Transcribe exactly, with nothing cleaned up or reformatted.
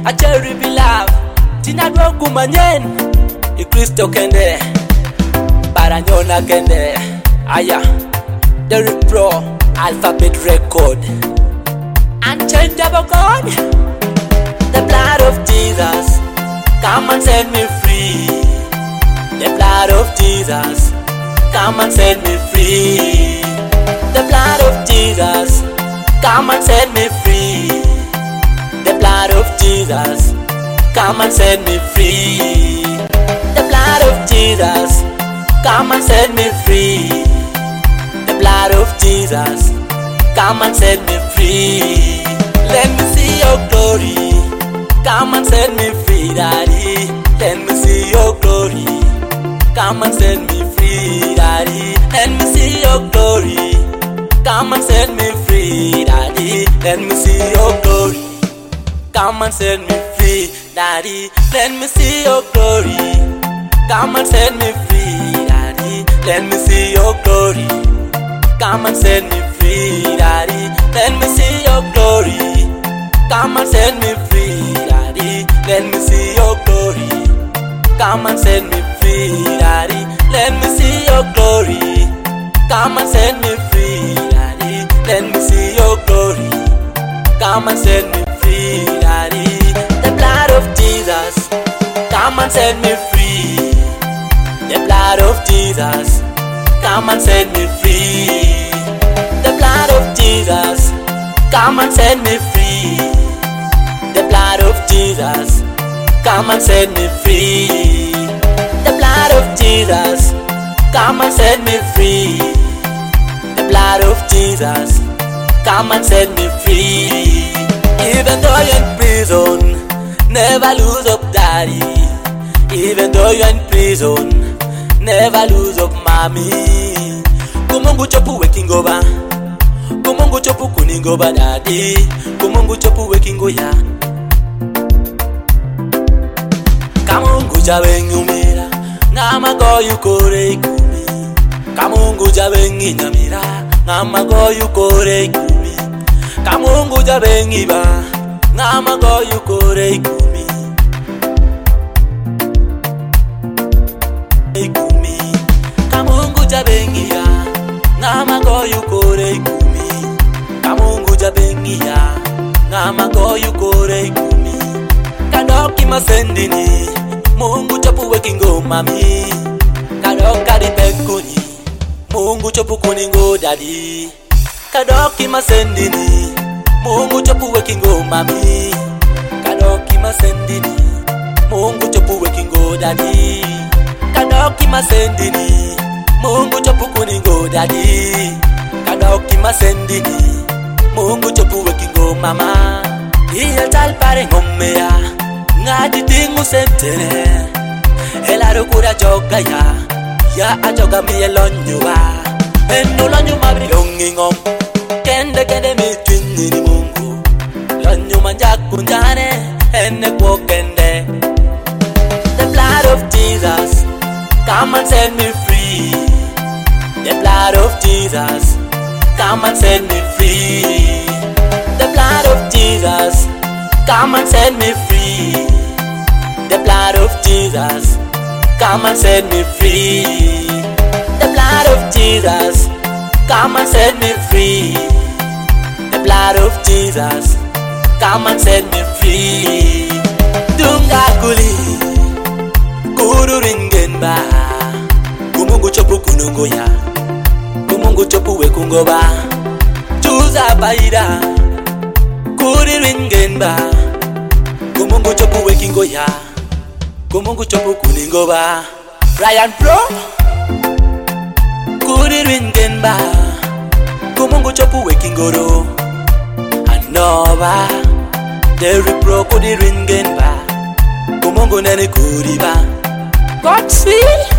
a cherry be love. Tina dwa kumanyen, I Kristo kende, Baranyona kende. Aya, Derrick Pro, Alphabet Record, unchangeable God. The blood of Jesus, come and set me free. The blood of Jesus, come and set me free. The blood of Jesus, come and set me free. The blood of Jesus, come and set me free. The blood of Jesus, come and set me free. The blood of Jesus, come and set me free. Let me see your glory, come and set me free, Daddy. Let me see your glory, come and set me free, Daddy. Let me see your glory, come and set me free, Daddy. Let me see your glory, come and set me free, Daddy. Let me see your glory, come and set me free, Daddy. Let me see your glory, come and set me free, Daddy. Let me see your glory, come and set me free, Daddy. Let me see your glory, come and set me free, Daddy. Let me see your glory, come and set me free, Daddy. Let me see your glory, come and set me free, Daddy. The blood of Jesus, come and set me free. The blood of Jesus, come and set me free. The blood of Jesus, come and set me free. The blood of Jesus, come and set me free. The blood of Jesus, come and set me free. The blood of Jesus, come and set me free. Even though you're in prison, never lose hope, Daddy. Even though you're in prison, never lose hope, Mommy. Kumungu chopu waking over, Kumungu chopu kuning over, Daddy. Kumungu chopu waking ya. Kamungu jabe nyumira, ngama go yukore ikumi. Kamungu jabe nyamira, ngama go yukore ikumi. Kamungu jabe ngiba, ngama go yukore ikumi. Ikumi. Kamungu jabe ngiya, ngama go yukore ikumi. Kamungu jabe ngiya, ngama go yukore ikumi. Kadoki masendini, Mungu chopu wekingo mami. Kadoka di pekuni, Mungu chopu kuningo daddy. Kadoki masendini, Mungu chopu wekingo mami. Kadoki masendini, Mungu chopu wekingo daddy. Kadoki masendini, Mungu chopu kuningo daddy. Kadoki masendini, Mungu chopu wekingo mama. Iya tal pare ngomea, ngadi tingu sentene. Elaro kura joga ya, ya ajoga mi elonyuwa. Eno lonyu mabri longi ngom, kende kende mi twini ni Mungu. Lonyu manja kunjane, ene kwa kende. The blood of Jesus, come and set me free. The blood of Jesus, come and set me free. The blood of Jesus, come and set me free. The blood of Jesus, come and set me free. The blood of Jesus, come and set me free. The blood of Jesus, come and set me free. Dunga kuli, kuru ringenba. Kumungu chopu kunungo ya, Kumungu chopu wekungo ba. Chuza baira, kuri ringenba. Kumungu chopu wekingo ya, Kumungu chopu kuningo ba. Ryan Pro, kuri ringenba. Kumungu chopu wekingoro. Anova, Derrick Pro kuri ringenba. Kumungu nene kuri ba. Godswill.